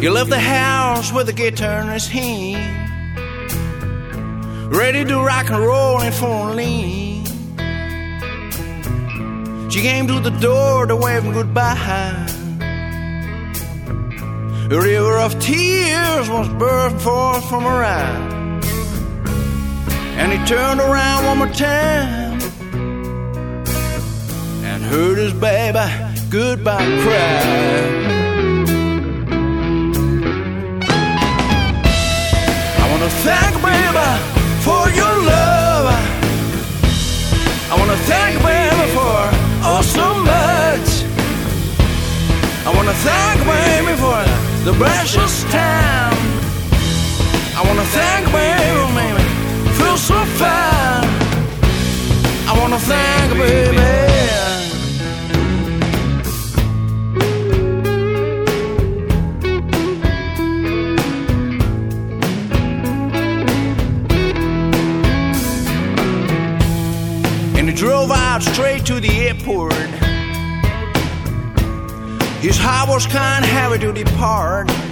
He left the house with a guitar in his hand, ready to rock and roll and phone lean. She came to the door to wave him goodbye. A river of tears was bursting forth from her eyes. And he turned around one more time and heard his baby goodbye cry. I wanna thank baby for your love. I wanna thank baby for oh so much. I wanna thank baby for the precious time. I wanna thank baby, baby, feel so fine. I wanna thank baby. And he drove out straight to the airport. His heart was kinda heavy to depart.